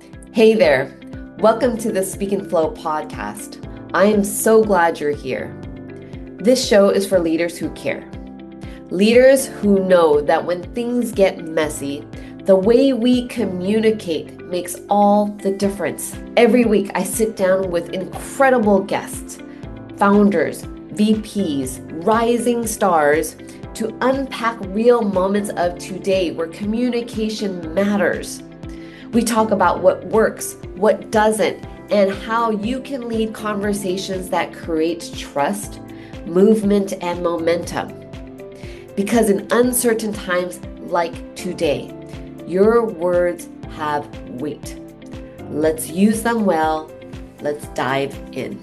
Hey there. Welcome to the Speak and Flow podcast. I am so glad you're here. This show is for leaders who care. Leaders who know that when things get messy, the way we communicate makes all the difference. Every week, I sit down with incredible guests, founders, VPs, rising stars to unpack real moments of today where communication matters. We talk about what works, what doesn't, and how you can lead conversations that create trust, movement, and momentum. Because in uncertain times like today, your words have weight. Let's use them well. Let's dive in.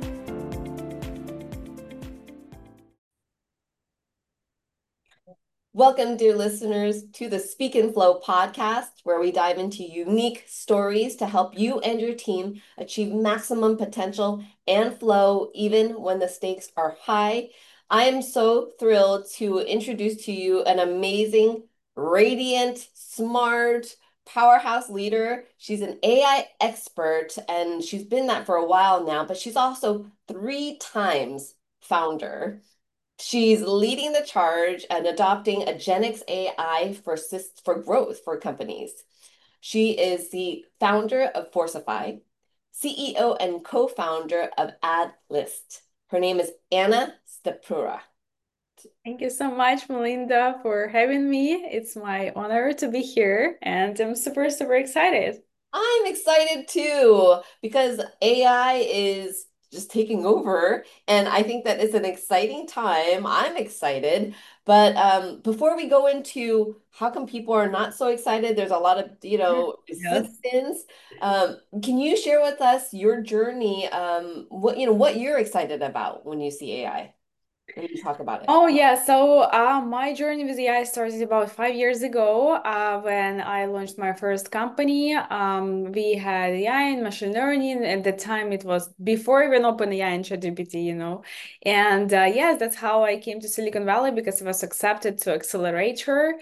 Welcome, dear listeners, to the Speak and Flow podcast, where we dive into unique stories to help you and your team achieve maximum potential and flow, even when the stakes are high. I am so thrilled to introduce to you an amazing, radiant, smart, powerhouse leader. She's an AI expert, and she's been that for a while now, but she's also 3 times founder. She's leading the charge and adopting a Gen X AI for growth for companies. She is the founder of Forcify, CEO and co-founder of AdList. Her name is Anna Stepura. Thank you so much, Melinda, for having me. It's my honor to be here, and I'm super, super excited. I'm excited too because AI is just taking over, and I think that it's an exciting time. I'm excited, but before we go into how come people are not so excited, there's a lot of Yes. resistance. Can you share with us your journey? What you're excited about when you see AI, when you talk about it. Oh yeah, so my journey with AI started about 5 years ago when I launched my first company. We had AI and machine learning. At the time, it was before even OpenAI and ChatGPT. And yes, that's how I came to Silicon Valley because I was accepted to Accelerator.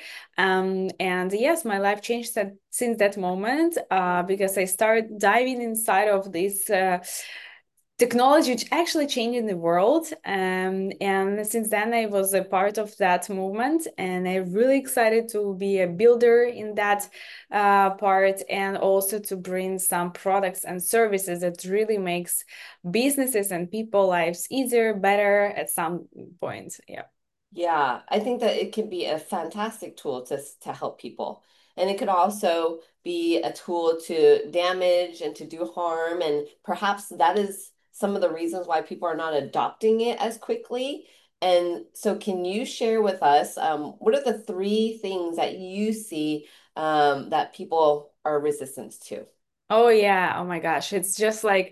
And yes, my life changed since that moment because I started diving inside of this. Technology which actually changing the world. And since then, I was a part of that movement, and I'm really excited to be a builder in that part, and also to bring some products and services that really makes businesses and people lives easier, better at some point. Yeah. Yeah, I think that it can be a fantastic tool to help people. And it could also be a tool to damage and to do harm. And perhaps that is some of the reasons why people are not adopting it as quickly. And so, can you share with us what are the 3 things that you see that people are resistant to? Oh yeah. Oh my gosh. It's just like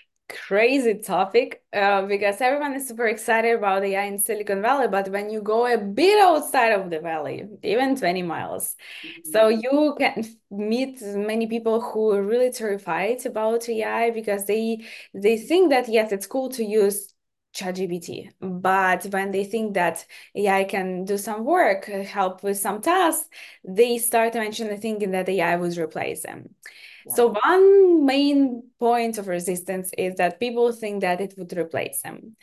crazy topic because everyone is super excited about AI in Silicon Valley, but when you go a bit outside of the valley, even 20 miles, so Mhm. you can meet many people who are really terrified about AI because they think that yes, it's cool to use ChatGPT, but when they think that AI can do some work, help with some tasks, they start mentioning thinking that AI would replace them. Yeah. So one main point of resistance is that people think that it would replace them.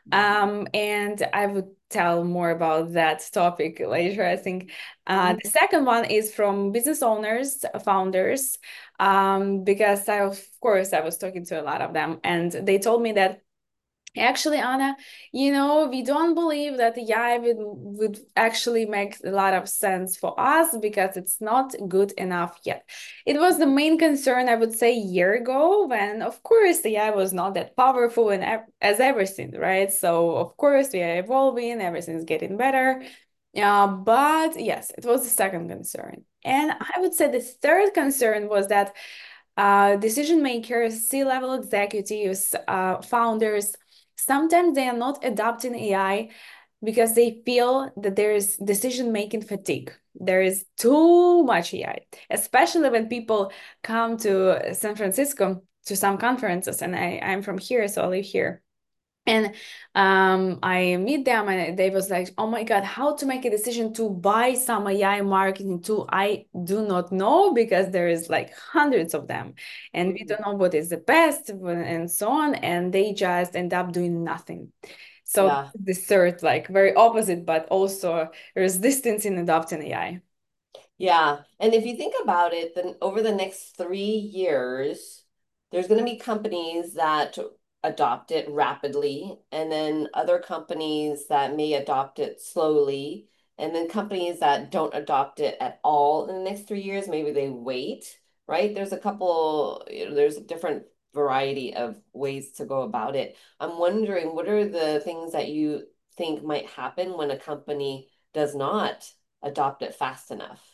And I would tell more about that topic later. I think Mhm. the second one is from business owners, founders, because of course, I was talking to a lot of them, and they told me that actually, Anna, we don't believe that the AI would actually make a lot of sense for us because it's not good enough yet. It was the main concern, I would say, a year ago when, of course, the AI was not that powerful and as everything, right? So, of course, we are evolving, everything's getting better. But yes, it was the second concern. And I would say the third concern was that decision makers, C-level executives, founders, sometimes they are not adopting AI because they feel that there is decision-making fatigue. There is too much AI, especially when people come to San Francisco to some conferences, and I'm from here, so I live here. And I meet them and they was like, oh my God, how to make a decision to buy some AI marketing tool? I do not know because there is like hundreds of them and we Mhm. don't know what is the best and so on. And they just end up doing nothing. So Yeah. the third, like very opposite, but also resistance in adopting AI. Yeah. And if you think about it, then over the next 3 years, there's going to be companies that adopt it rapidly, and then other companies that may adopt it slowly, and then companies that don't adopt it at all in the next 3 years, maybe they wait, right? There's a couple, there's a different variety of ways to go about it. I'm wondering, what are the things that you think might happen when a company does not adopt it fast enough?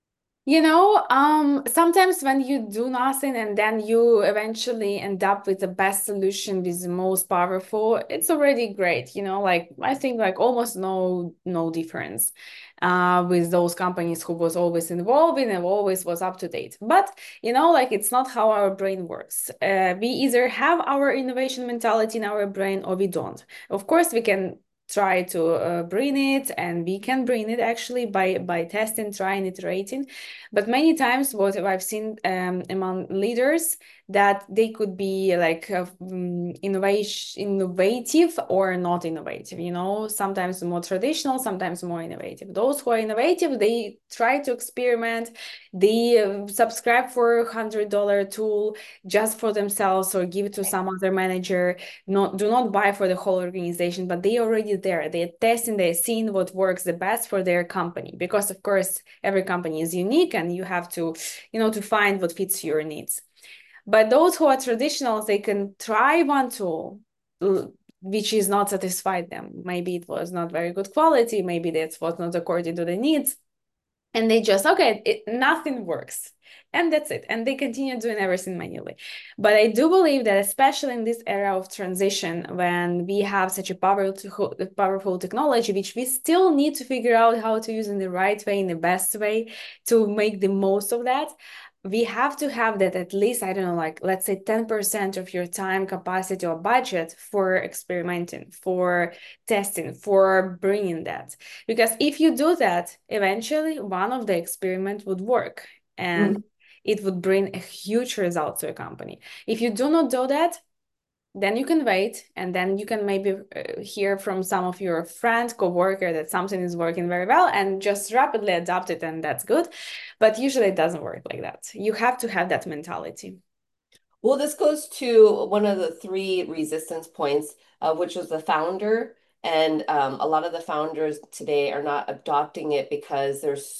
Sometimes when you do nothing and then you eventually end up with the best solution with the most powerful, it's already great. Like I think like almost no difference with those companies who was always involved and always was up to date. But like it's not how our brain works. We either have our innovation mentality in our brain or we don't. Of course, we can try to bring it and we can bring it actually by testing, trying, iterating, but many times, what I've seen among leaders, that they could be like innovative or not innovative. Sometimes more traditional, sometimes more innovative. Those who are innovative, they try to experiment. They subscribe for $100 tool just for themselves or give it to some other manager. Not do not buy for the whole organization, but they already there. They're testing, they're seeing what works the best for their company. Because of course, every company is unique and you have to find what fits your needs. But those who are traditional, they can try one tool which is not satisfied them. Maybe it was not very good quality, maybe that was not according to the needs, and they just okay, nothing works, and that's it, and they continue doing everything manually. But I do believe that especially in this era of transition, when we have such a powerful technology which we still need to figure out how to use in the right way, in the best way, to make the most of that, we have to have that at least, I don't know, like let's say 10% of your time capacity or budget for experimenting, for testing, for bringing that. Because if you do that, eventually one of the experiment would work and Mhm. it would bring a huge result to a company. If you do not do that, then you can wait and then you can maybe hear from some of your friends, co-worker that something is working very well and just rapidly adopt it and that's good. But usually it doesn't work like that. You have to have that mentality. Well, this goes to one of the three resistance points, which was the founder. And a lot of the founders today are not adopting it because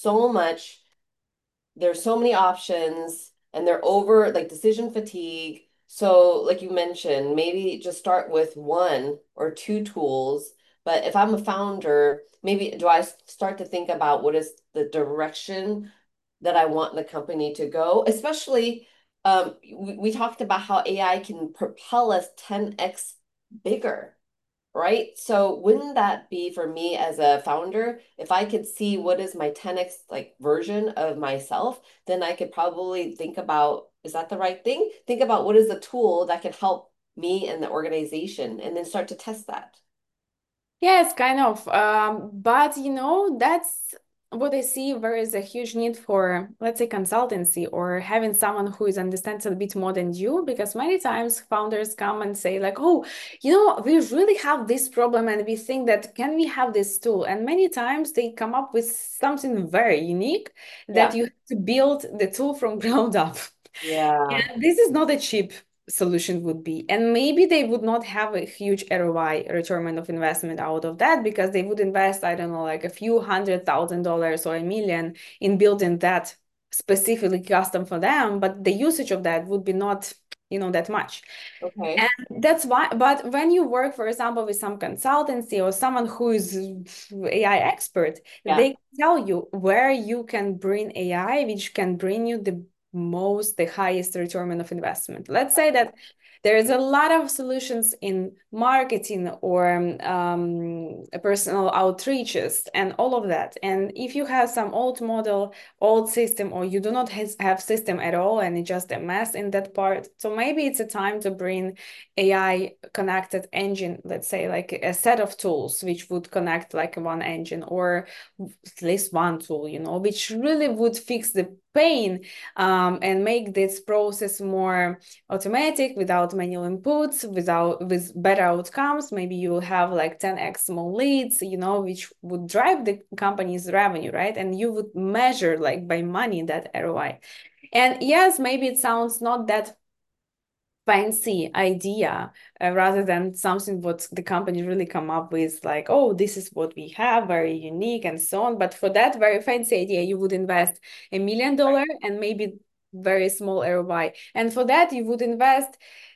there's so many options and they're over like decision fatigue. So, like you mentioned, maybe just start with one or two tools. But if I'm a founder, maybe do I start to think about what is the direction that I want the company to go? Especially, we talked about how AI can propel us 10x bigger, right? So wouldn't that be for me as a founder, if I could see what is my 10x like version of myself, then I could probably think about, is that the right thing? Think about what is the tool that can help me and the organization and then start to test that. Yes, kind of. But that's what I see. There is a huge need for, let's say, consultancy or having someone who is understands a bit more than you, because many times founders come and say like, oh, we really have this problem and we think that can we have this tool? And many times they come up with something very unique that Yeah. you have to build the tool from ground up. Yeah. And this is not a cheap solution would be. And maybe they would not have a huge ROI, return of investment out of that, because they would invest, I don't know, like a few $100,000 or a million in building that specifically custom for them. But the usage of that would be not, that much. Okay. And that's why, but when you work, for example, with some consultancy or someone who is AI expert, Yeah. they tell you where you can bring AI, which can bring you the the highest return of investment. Let's say that there is a lot of solutions in marketing or personal outreaches and all of that. And if you have some old model, old system, or you do not have system at all, and it's just a mess in that part, so maybe it's a time to bring AI connected engine, let's say like a set of tools which would connect like one engine, or at least one tool, which really would fix the pain, and make this process more automatic without manual inputs, with better outcomes. Maybe you will have like 10x more leads, which would drive the company's revenue, right? And you would measure like by money that ROI. And yes, maybe it sounds not that fancy idea, rather than something what the company really come up with, like, oh, this is what we have, very unique and so on. But for that very fancy idea, you would invest $1 million and maybe very small ROI. And for that, you would invest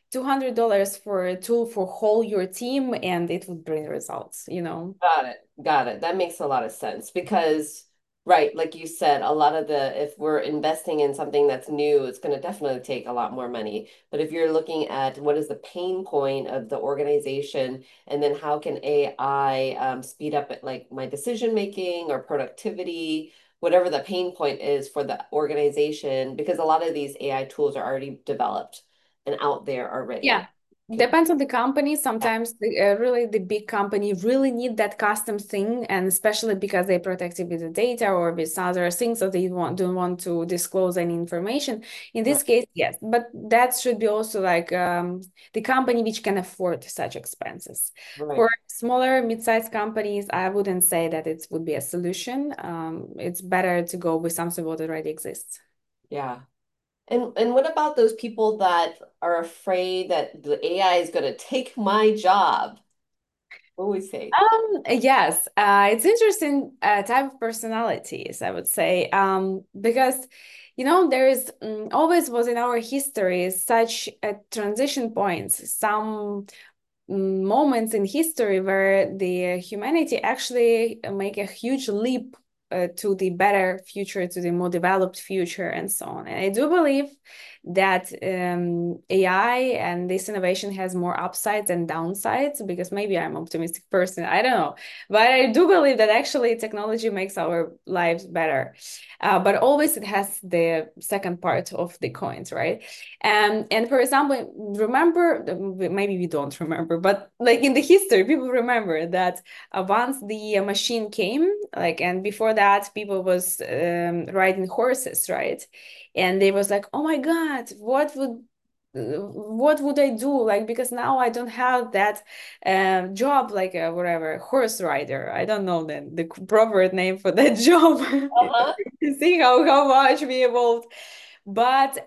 $200 for a tool for whole your team, and it would bring results. Got it. Got it. That makes a lot of sense because, right, like you said, a lot of if we're investing in something that's new, it's going to definitely take a lot more money. But if you're looking at what is the pain point of the organization, and then how can AI speed up like my decision making or productivity, whatever the pain point is for the organization, because a lot of these AI tools are already developed and out there already. Yeah, depends on the company. Sometimes really the big company really need that custom thing, and especially because they protected with the data or with other things, so they don't want to disclose any information. In Right. this case, yes, but that should be also like the company which can afford such expenses. For Right. smaller, mid-sized companies, I wouldn't say that it would be a solution. It's better to go with something that already exists. Yeah. And what about those people that are afraid that the AI is going to take my job? What would we say? Yes, it's interesting type of personalities, I would say, because there is always was in our history such a transition points, some moments in history where the humanity actually make a huge leap to the better future, to the more developed future, and so on. And I do believe that AI and this innovation has more upsides than downsides, because maybe I'm an optimistic person, I don't know. But I do believe that actually technology makes our lives better. But always it has the second part of the coins, right? And for example, remember, maybe we don't remember, but like in the history, people remember that once the machine came, like, and before that, people was riding horses, right? And they was like, oh my God, what would I do? Like, because now I don't have that job, like a whatever horse rider. I don't know the proper name for that job. Uh-huh. You see how much we evolved. But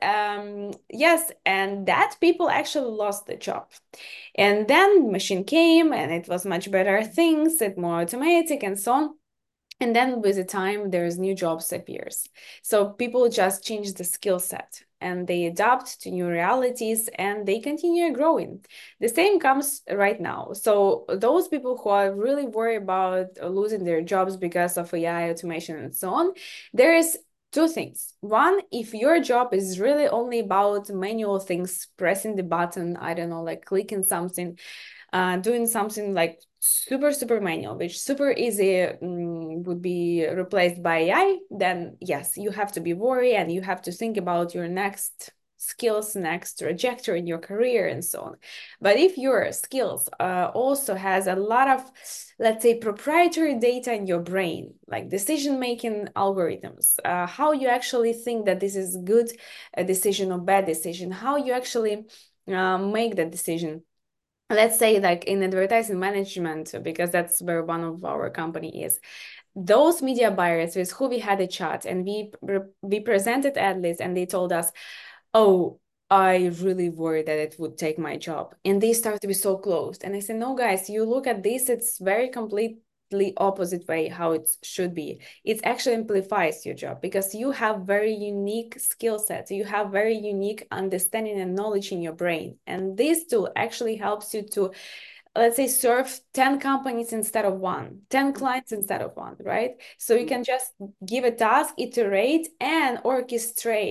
yes, and that people actually lost the job. And then machine came and it was much better things, it more automatic and so on. And then with the time, there's new jobs appears. So people just change the skill set and they adapt to new realities and they continue growing. The same comes right now. So those people who are really worried about losing their jobs because of AI automation and so on, there is two things. One, if your job is really only about manual things, pressing the button, I don't know, like clicking something, doing something like super manual, which super easy would be replaced by AI, then yes, you have to be worried and you have to think about your next skills, next trajectory in your career and so on. But if your skills also has a lot of, let's say, proprietary data in your brain, like decision making algorithms, how you actually think that this is good a decision or bad decision, how you actually make that decision. Let's say like in advertising management, because that's where one of our company is, those media buyers with who we had a chat and we presented ad lists and they told us, oh, I really worried that it would take my job, and they start to be so closed. And I said, no guys, you look at this, it's very completely opposite way how it should be. It actually amplifies your job because you have very unique skill sets, you have very unique understanding and knowledge in your brain, and this tool actually helps you to, let's say, serve 10 companies instead of one, 10 clients instead of one, right? So you can just give a task, iterate and orchestrate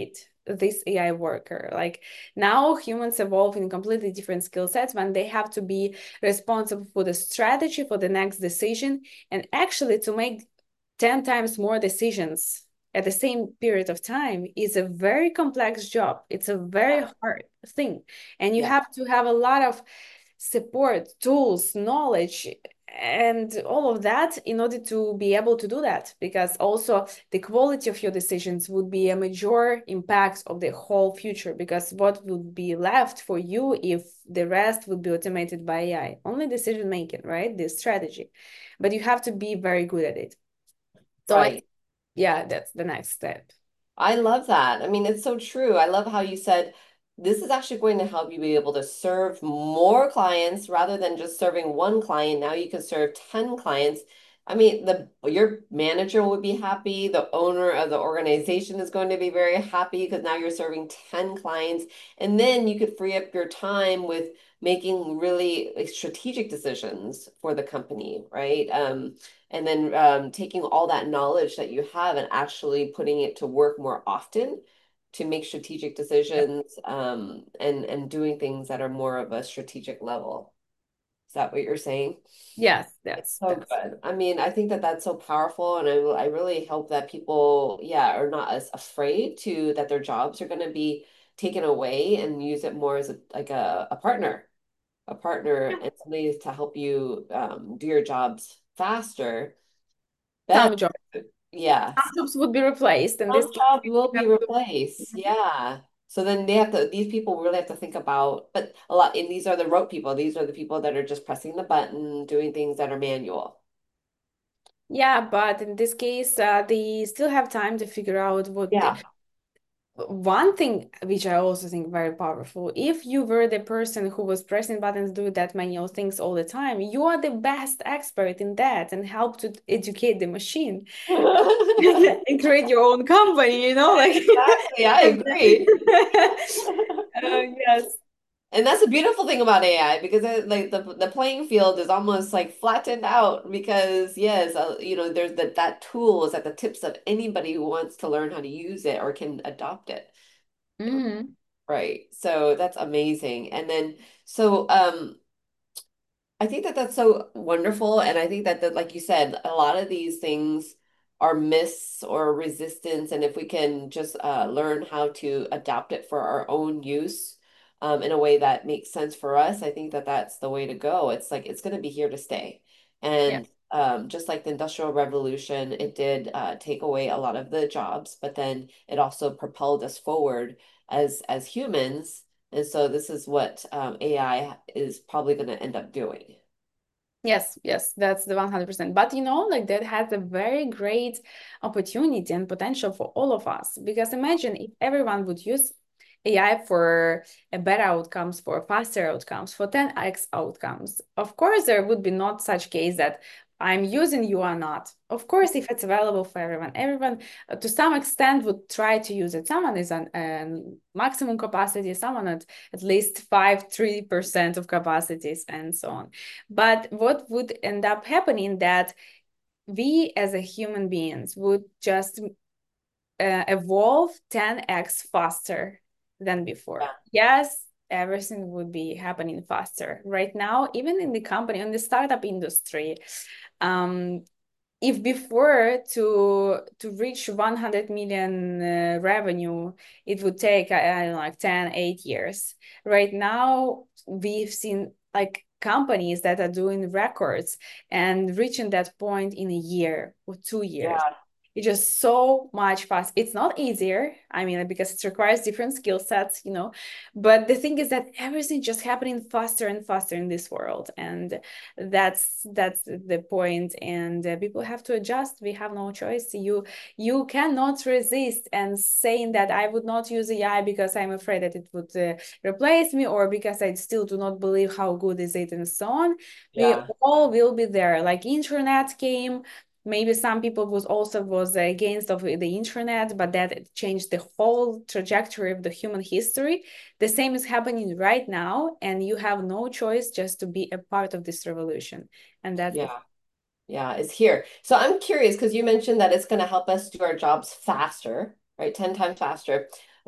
this AI worker. Like now humans evolve in completely different skill sets when they have to be responsible for the strategy for the next decision and actually to make 10 times more decisions at the same period of time is a very complex job. It's a very Yeah. hard thing. And you Yeah. have to have a lot of support, tools, knowledge, and all of that in order to be able to do that. Because also the quality of your decisions would be a major impact of the whole future. Because what would be left for you if the rest would be automated by AI? Only decision making, right? The strategy. But you have to be very good at it. So Right. yeah, that's the next step. I love that. I mean, it's so true. I love how you said this is actually going to help you be able to serve more clients rather than just serving one client. Now you can serve 10 clients. I mean, the your manager would be happy. The owner of the organization is going to be very happy because now you're serving 10 clients. And then you could free up your time with making really strategic decisions for the company, right? And then taking all that knowledge that you have and actually putting it to work more often to make strategic decisions and doing things that are more of a strategic level. Is that what you're saying? Yes, It's that's so that's good. I mean, I think that that's so powerful, and I really hope that people, yeah, are not as afraid to that their jobs are going to be taken away and use it more as a like a partner, yeah. and somebody to help you do your jobs faster, better. Some jobs. Yeah. Some jobs would be replaced, and Some this jobs will you be have to. replaced. Yeah. So then they have to, these people really have to think about, but a lot, and these are the rote people. These are the people that are just pressing the button, doing things that are manual. Yeah, but in this case, they still have time to figure out what Yeah. one thing which I also think very powerful. If you were the person who was pressing buttons, do that manual things all the time, you are the best expert in that and help to educate the machine and create your own company, like Exactly. I agree. yes. And that's the beautiful thing about AI because like the playing field is almost like flattened out because yes, there's that tool is at the tips of anybody who wants to learn how to use it or can adopt it. Hmm. Right. So that's amazing. And then so I think that that's so wonderful. And I think that like you said, a lot of these things are myths or resistance. And if we can just learn how to adapt it for our own use in a way that makes sense for us, I think that that's the way to go. It's like it's going to be here to stay. Yeah. And just like the Industrial Revolution, it did take away a lot of the jobs, but then it also propelled us forward as humans. And so this is what AI is probably going to end up doing. Yes, yes, that's the 100%. But like that has a very great opportunity and potential for all of us. Because imagine if everyone would use AI for a better outcomes, for faster outcomes, for 10x outcomes. Of course, there would be not such case that I'm using, you are not. Of course, if it's available for everyone to some extent would try to use it. Someone is on maximum capacity, someone at least 3% of capacities, and so on. But what would end up happening that we as a human beings would just evolve 10x faster than before. Yeah, Yes, everything would be happening faster. Right now, even in the company, in the startup industry, um, if before to reach 100 million revenue, it would take, I don't know, like 8 years. Right now, we've seen like companies that are doing records and reaching that point in a year or 2 years. yeah, It's just so much fast. It's not easier. I mean, because it requires different skill sets. But the thing is that everything just happening faster and faster in this world, and that's the point. And people have to adjust. We have no choice. You cannot resist and saying that I would not use AI because I'm afraid that it would replace me, or because I still do not believe how good is it, and so on. We yeah, all will be there. Like internet came, maybe some people was against of the internet, but that changed the whole trajectory of the human history. The same is happening right now, and you have no choice just to be a part of this revolution. And that's the yeah, yeah, it's here. So I'm curious because you mentioned that it's going to help us do our jobs faster, right? 10 times faster.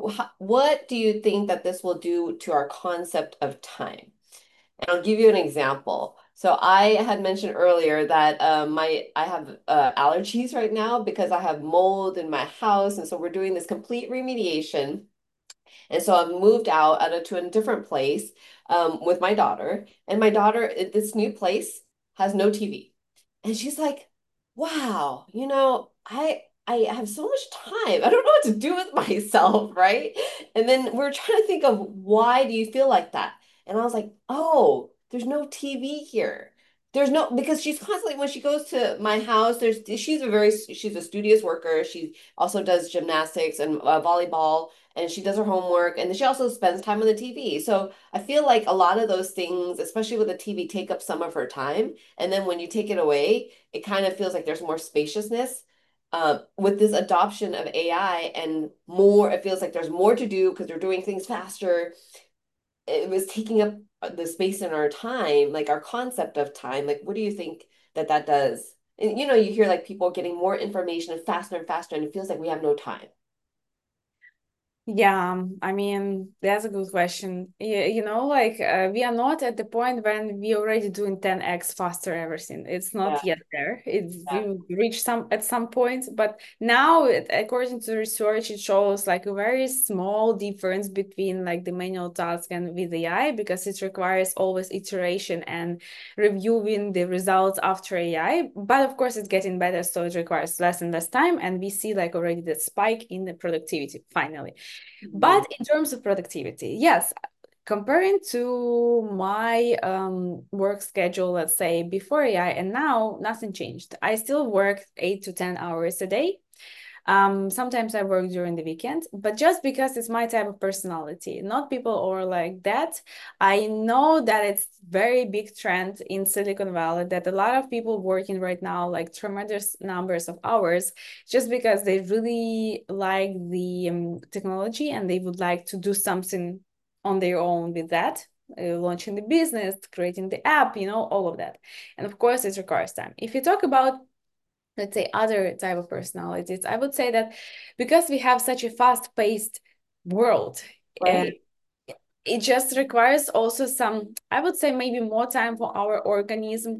what do you think that this will do to our concept of time? And I'll give you an example. So I had mentioned earlier that my I have allergies right now because I have mold in my house, and so we're doing this complete remediation. And so I've moved out to a different place with my daughter. And my daughter, this new place has no TV. And she's like, wow, I have so much time. I don't know what to do with myself, right? And then we're trying to think of why do you feel like that? And I was like, oh, there's no TV here. There's no because she's constantly when she goes to my house, she's a studious worker. She also does gymnastics and volleyball and she does her homework and then she also spends time on the TV. So I feel like a lot of those things, especially with the TV, take up some of her time. And then when you take it away, it kind of feels like there's more spaciousness. With this adoption of AI and more, it feels like there's more to do because they're doing things faster. It was taking up the space in our time, like our concept of time. Like, what do you think that that does? And you hear like people getting more information and faster, and it feels like we have no time. Yeah, I mean, that's a good question. Like we are not at the point when we already doing 10x faster everything. It's Yeah, not yet there. It yeah, will reach some at some point, but now, according to research, it shows like a very small difference between like the manual task and with AI because it requires always iteration and reviewing the results after AI. But of course, it's getting better, so it requires less and less time, and we see like already the spike in the productivity finally. mhm, But in terms of productivity, yes, comparing to my work schedule, let's say before AI and now, nothing changed. I still work 8 to 10 hours a day. Sometimes I work during the weekend, but just because it's my type of personality, not people are like that. I know that it's very big trend in Silicon Valley that a lot of people working right now like tremendous numbers of hours just because they really like the technology and they would like to do something on their own with that. Launching the business, creating the app, all of that. And of course, it requires time. If you talk about let's say other type of personalities, I would say that because we have such a fast-paced world, uh, right. it just requires also some, I would say maybe more time for our organism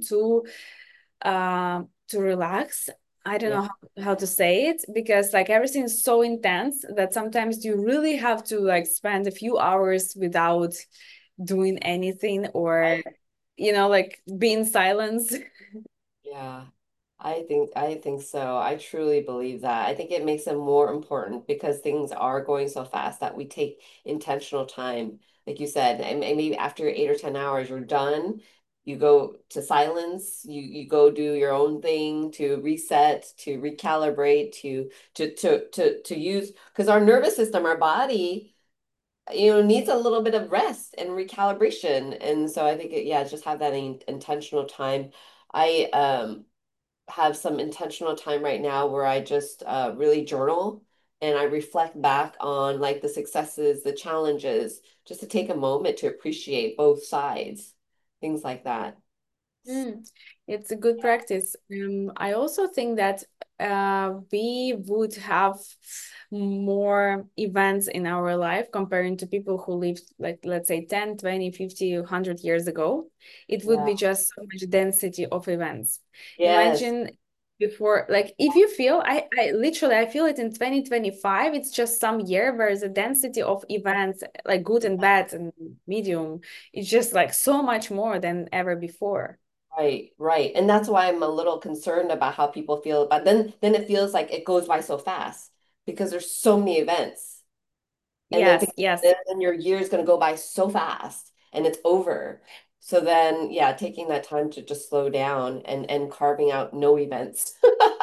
to relax. I don't Yeah, know how to say it because like everything is so intense that sometimes you really have to like spend a few hours without doing anything or I, like be in silence. yeah. I think so. I truly believe that. I think it makes it more important because things are going so fast that we take intentional time. Like you said, and maybe after 8 or 10 hours, you're done. You go to silence, you go do your own thing to reset, to recalibrate, to use because our nervous system, our body, needs a little bit of rest and recalibration. And so I think yeah, just have that intentional time. I have some intentional time right now where I just really journal and I reflect back on like the successes, the challenges, just to take a moment to appreciate both sides, things like that. Mm, it's a good practice. I also think that we would have more events in our life comparing to people who lived like let's say 10, 20, 50, 100 years ago. It would Yeah. be just so much density of events. Yes. Imagine before like if you feel I literally I feel it in 2025 it's just some year where the density of events like good and bad and medium it's just like so much more than ever before. Right, right. And that's why I'm a little concerned about how people feel. But then it feels like it goes by so fast because there's so many events. And then, Yes, yes. then your year is going to go by so fast and it's over. So then, yeah, taking that time to just slow down and carving out no events,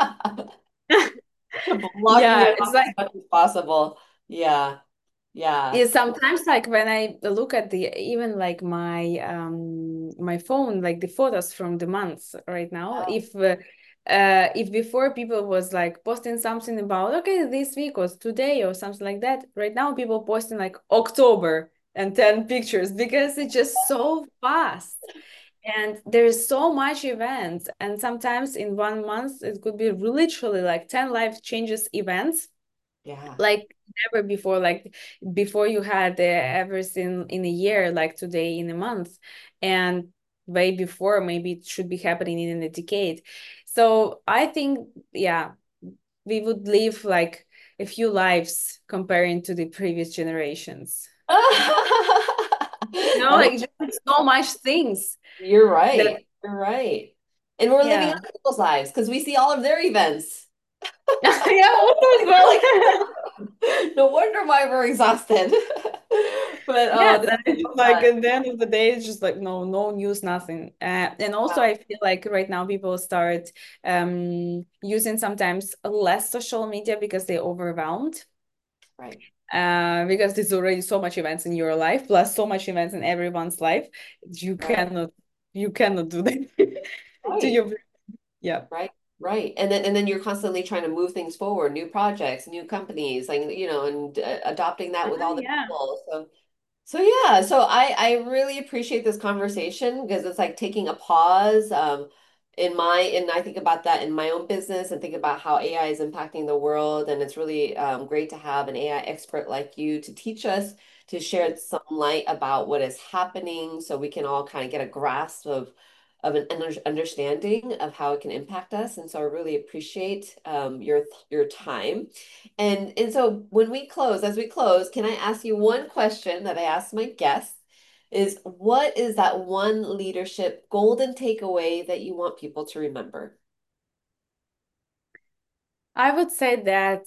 blocking Yeah, it it's off as like much as possible. Yeah, yeah, yeah, sometimes like when I look at the even like my phone, like the photos from the months right now, if before people was like posting something about okay, this week was today or something like that, right now people posting like October and 10 pictures because it's just so fast. And there's so much events, and sometimes in one month it could be literally like 10 life changes events Yeah. like never before, like before you had everything in a year, like today in a month, and way before maybe it should be happening in a decade. So I think, yeah, we would live like a few lives comparing to the previous generations. You know, I like just so much things You're that, right. You're right. And we're living yeah. other people's lives because we see all of their events. Yeah, also as Like, well. no wonder why we're exhausted. But oh, Yes, this and is it's so just like fun. at the end of the day, it's just like no news, nothing. And also, Wow. I feel like right now people start using sometimes less social media because they're overwhelmed. Right. Because there's already so much events in your life, plus so much events in everyone's life. You Right. cannot you cannot do that to Right. your, yeah. Right. Right. And then you're constantly trying to move things forward, new projects, new companies, like and adopting that with all the Yeah. people. So yeah, so I really appreciate this conversation because it's like taking a pause and I think about that in my own business and think about how AI is impacting the world, and it's really great to have an AI expert like you to teach us, to share some light about what is happening so we can all kind of get a grasp of an understanding of how it can impact us. And so I really appreciate your time. And so as we close, can I ask you one question that I ask my guests is what is that one leadership golden takeaway that you want people to remember? I would say that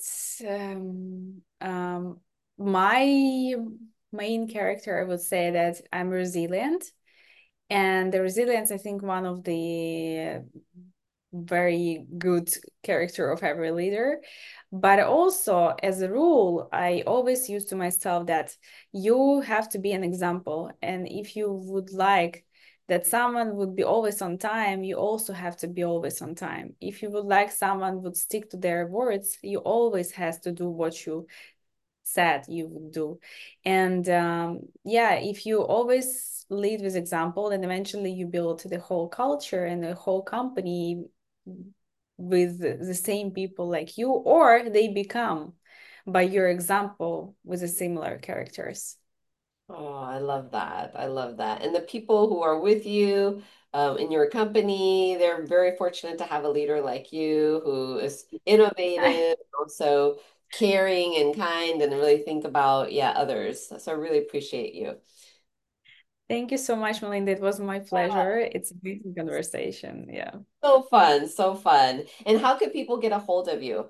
my main character, I would say that I'm resilient. And the resilience, I think, one of the very good character of every leader. But also, as a rule, I always use to myself that you have to be an example. And if you would like that someone would be always on time, you also have to be always on time. If you would like someone would stick to their words, you always has to do what you said you would do. And yeah, if you always lead with example, then eventually you build the whole culture and the whole company with the same people like you, or they become by your example with the similar characters. Oh, I love that. I love that. And the people who are with you in your company, they're very fortunate to have a leader like you who is innovative, also caring and kind, and really think about, yeah, others. So I really appreciate you. Thank you so much, Melinda. It was my pleasure. It's a amazing conversation. Yeah. So fun, so fun. And how can people get a hold of you?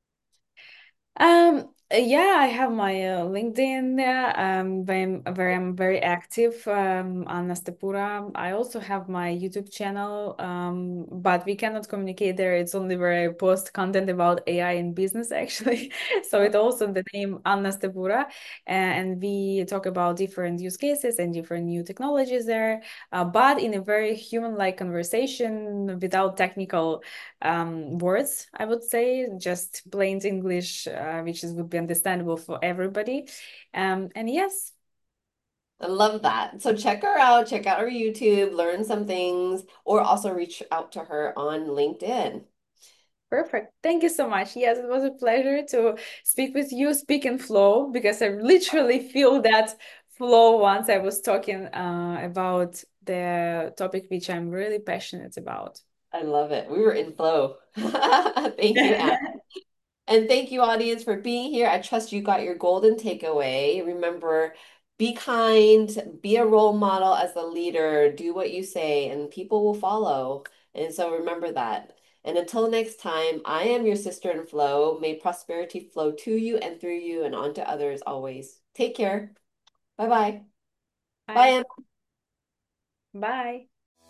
Yeah, I have my LinkedIn where I'm very active, Anna Stepura. I also have my YouTube channel, but we cannot communicate there. It's only where I post content about AI and business, actually. So it also the name Anna Stepura, and we talk about different use cases and different new technologies there, but in a very human-like conversation without technical words, I would say, just plain English, which would be understandable for everybody. And yes, I love that. So check her out, check out her YouTube, learn some things, or also reach out to her on LinkedIn. perfect. Thank you so much. Yes, it was a pleasure to speak with you, speak in flow, because I literally feel that flow once I was talking about the topic which I'm really passionate about. I love it. We were in flow. Thank you, Anne. And thank you, audience, for being here. I trust you got your golden takeaway. Remember, be kind, be a role model as a leader, do what you say, and people will follow. And so remember that. And until next time, I am your sister in flow. May prosperity flow to you and through you and onto others always. Take care. Bye-bye. Bye, Bye. Anne. Bye.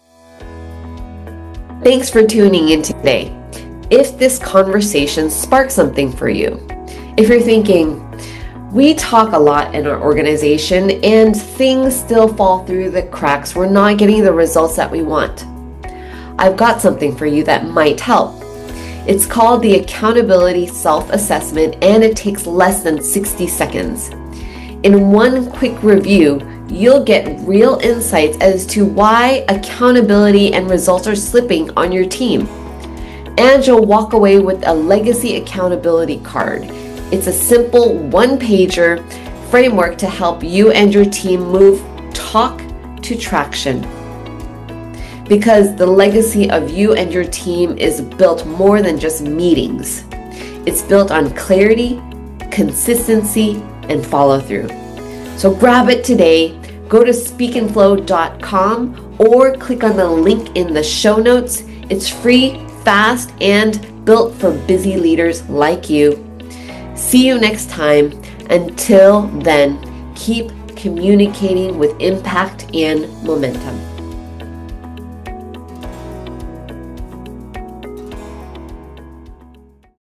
Thanks for tuning in today. If this conversation sparked something for you, if you're thinking, we talk a lot in our organization and things still fall through the cracks, we're not getting the results that we want, I've got something for you that might help. It's called the Accountability Self-Assessment, and it takes less than 60 seconds. In one quick review, you'll get real insights as to why accountability and results are slipping on your team. And you'll walk away with a legacy accountability card, It's a simple one-pager framework to help you and your team move talk to traction. Because the legacy of you and your team is built more than just meetings. It's built on clarity, consistency, and follow-through. So grab it today. Go to speakandflow.com or click on the link in the show notes. It's free, fast, and built for busy leaders like you. See you next time. Until then, keep communicating with impact and momentum.